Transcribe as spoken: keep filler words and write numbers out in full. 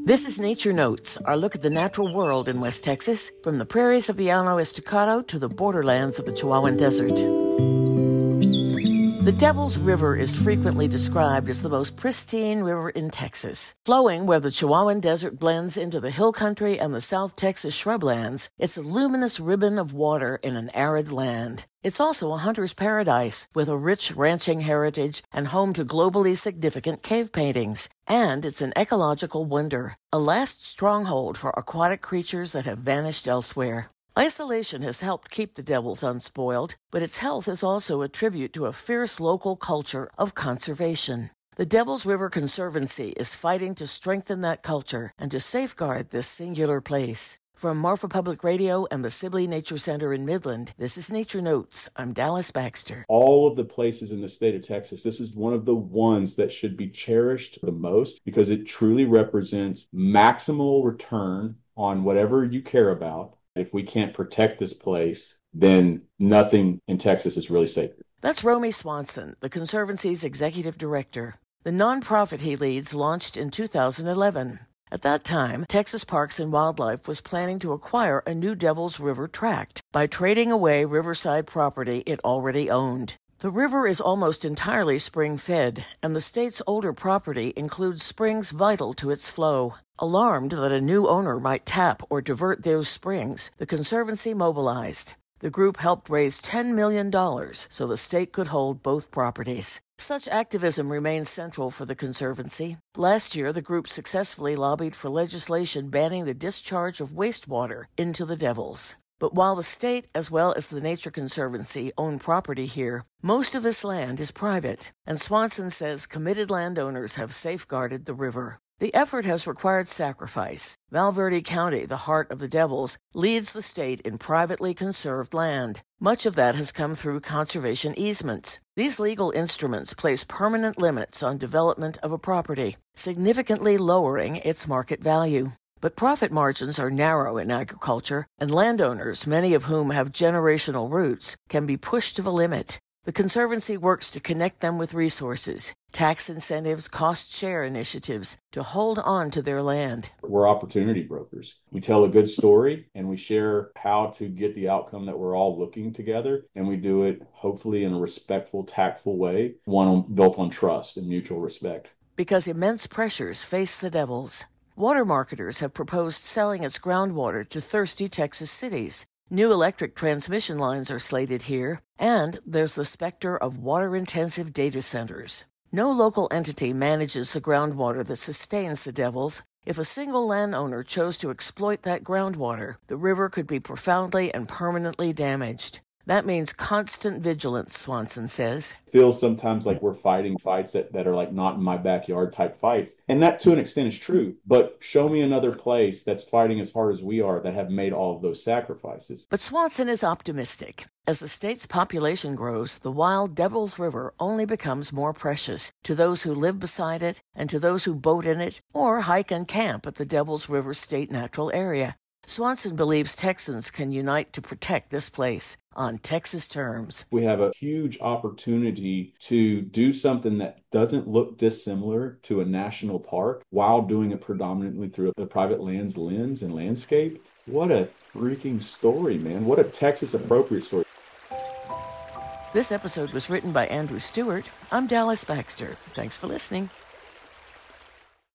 This is Nature Notes, our look at the natural world in West Texas, from the prairies of the Llano Estacado to the borderlands of the Chihuahuan Desert. The Devil's River is frequently described as the most pristine river in Texas. Flowing where the Chihuahuan Desert blends into the hill country and the South Texas shrublands, it's a luminous ribbon of water in an arid land. It's also a hunter's paradise, with a rich ranching heritage and home to globally significant cave paintings. And it's an ecological wonder, a last stronghold for aquatic creatures that have vanished elsewhere. Isolation has helped keep the Devils unspoiled, but its health is also a tribute to a fierce local culture of conservation. The Devil's River Conservancy is fighting to strengthen that culture and to safeguard this singular place. From Marfa Public Radio and the Sibley Nature Center in Midland, this is Nature Notes. I'm Dallas Baxter. All of the places in the state of Texas, this is one of the ones that should be cherished the most because it truly represents maximal return on whatever you care about. If we can't protect this place, then nothing in Texas is really safe. That's Romy Swanson, the Conservancy's executive director. The nonprofit he leads launched in two thousand eleven. At that time, Texas Parks and Wildlife was planning to acquire a new Devil's River tract by trading away riverside property it already owned. The river is almost entirely spring-fed, and the state's older property includes springs vital to its flow. Alarmed that a new owner might tap or divert those springs, the Conservancy mobilized. The group helped raise ten million dollars so the state could hold both properties. Such activism remains central for the Conservancy. Last year, the group successfully lobbied for legislation banning the discharge of wastewater into the Devils. But while the state, as well as the Nature Conservancy, own property here, most of this land is private, and Swanson says committed landowners have safeguarded the river. The effort has required sacrifice. Val Verde County, the heart of the Devils, leads the state in privately conserved land. Much of that has come through conservation easements. These legal instruments place permanent limits on development of a property, significantly lowering its market value. But profit margins are narrow in agriculture, and landowners, many of whom have generational roots, can be pushed to the limit. The Conservancy works to connect them with resources, tax incentives, cost-share initiatives to hold on to their land. We're opportunity brokers. We tell a good story, and we share how to get the outcome that we're all looking together, and we do it hopefully in a respectful, tactful way, one built on trust and mutual respect. Because immense pressures face the Devils. Water marketers have proposed selling its groundwater to thirsty Texas cities. New electric transmission lines are slated here, and there's the specter of water-intensive data centers. No local entity manages the groundwater that sustains the Devils. If a single landowner chose to exploit that groundwater, the river could be profoundly and permanently damaged. That means constant vigilance, Swanson says. It feels sometimes like we're fighting fights that, that are like not in my backyard type fights. And that to an extent is true. But show me another place that's fighting as hard as we are that have made all of those sacrifices. But Swanson is optimistic. As the state's population grows, the wild Devil's River only becomes more precious to those who live beside it and to those who boat in it or hike and camp at the Devil's River State Natural Area. Swanson believes Texans can unite to protect this place on Texas terms. We have a huge opportunity to do something that doesn't look dissimilar to a national park while doing it predominantly through a private lands lens and landscape. What a freaking story, man. What a Texas appropriate story. This episode was written by Andrew Stewart. I'm Dallas Baxter. Thanks for listening.